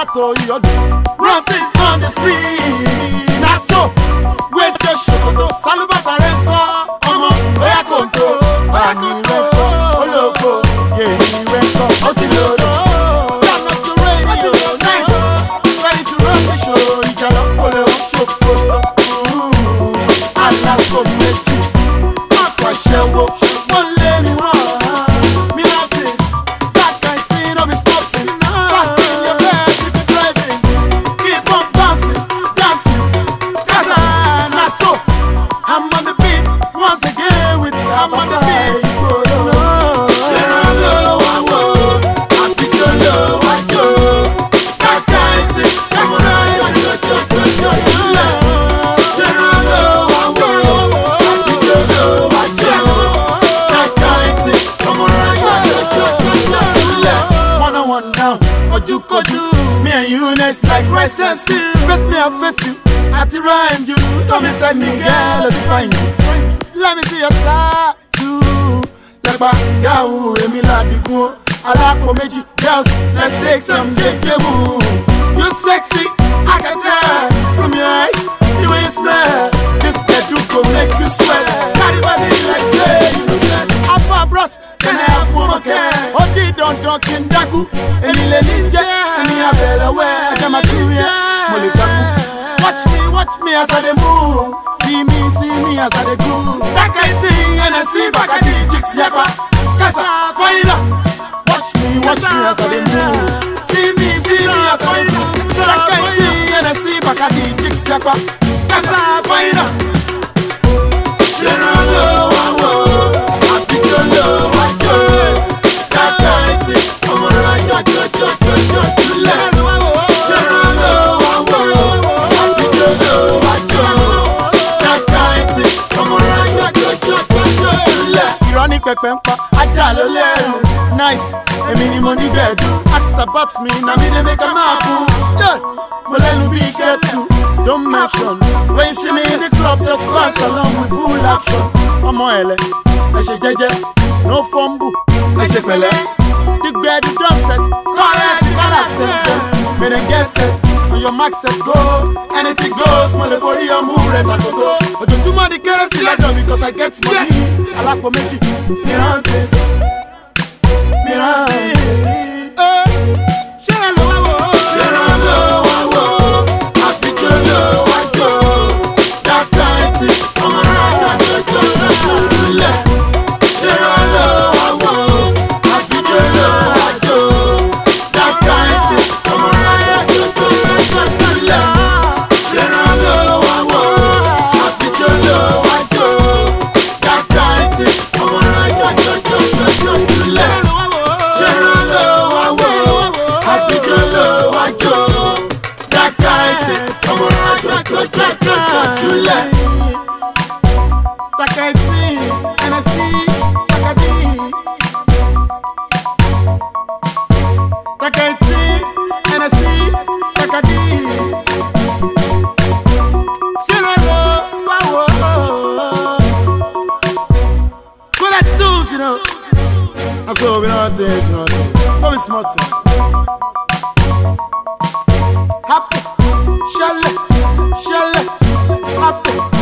to your run things on the street. Now so, where's the shokoto? Salubata reko, omo, oya konto, oloko, yeah, ni reko, otilolo. Turn up the radio, nice, ready to run the show. Ijalo kole o shokoto, alako meji, akwa shewo, ole mi wa. Me and you next like rice and stew. Face me, I face you. I rhyme you. Come inside me, girl, let me find you. Let me see your tattoo. Like Bagau, Emila Digo. I like Omeji girls. Let's take some debut. You sexy, I can tell from your eyes, the way you smell. This bedroom will make you sweat. Carry body like say you said. Alpha bros, can I have woman care? Odi don kindaku. Emile ninja, emi abela we. Ajama tuya, molikaku. Watch me as I dey move. See me as I dey groove. That kind thing, and I see back at the chicks yakwa. Kasa faida. Watch me as I dey move. See me as I dey move. That kind thing, and I see back at the chicks yakwa. Kasa faida. General wawo, happy jolo wajo. That kind thing, I'm alright, jo. General wawo. Ironic pepempa, ajalo leru. Nice, emi ni money bedu. Ask about me, na me they make a mapu. Yeah, molelu be get to. Don't mention when you see me in the club, just dance along with full action. Omo ele, eje jeje, no fumble, eje pele. The bed you don't set, correct, correct. Me then get set. On your max set go, anything goes. Mole body or move, let I go. But you too money can't see that because I get money. I like what makes you Mirantes. So we don't think, don't be smart. Happy, shall happy.